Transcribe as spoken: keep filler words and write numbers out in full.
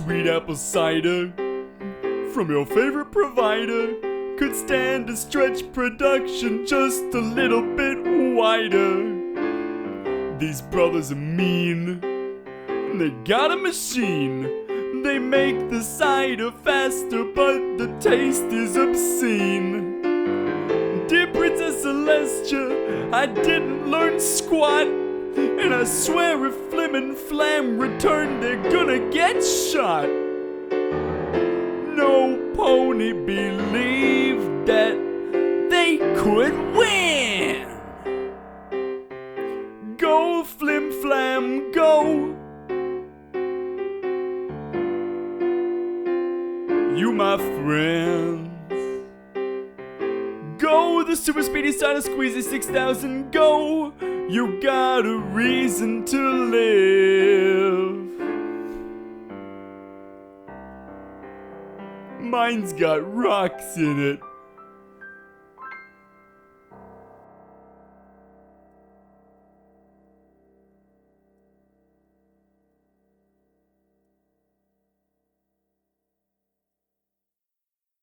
sweet apple cider from your favorite provider could stand to stretch production just a little bit wider. These brothers are mean. They got a machine. They make the cider faster, but the taste is obscene. Dear Princess Celestia, I didn't learn squat, and I swear if Flim and Flam return, they're gonna get shot. No pony believed that they could win. Go Flim Flam, go. You my friends. Go, the super speedy Cider Squeezy six thousand, go. You got a reason to live. Mine's got rocks in it.